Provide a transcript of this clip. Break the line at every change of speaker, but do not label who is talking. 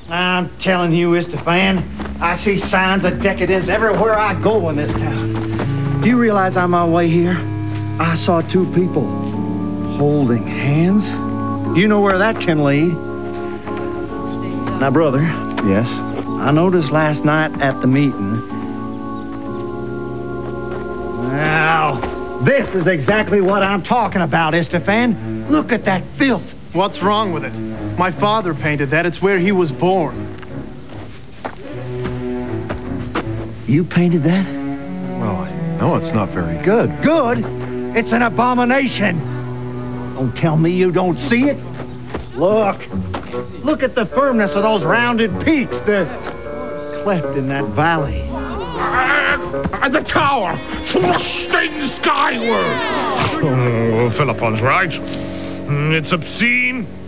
I'm telling you, Istefan, I see signs of decadence everywhere I go in this town. Do you realize on my way here, I saw two people holding hands? You know where that can lead. Now, brother.
Yes?
I noticed last night at the meeting. Now, this is exactly what I'm talking about, Istefan. Look at that filth.
What's wrong with it? My father painted that. It's where he was born.
You painted that?
Well, I know it's not very good.
Good? It's an abomination. Don't tell me you don't see it. Look at the firmness of those rounded peaks, the cleft in that valley.
And the tower, thrusting skyward. Oh, Philippon's right. It's obscene,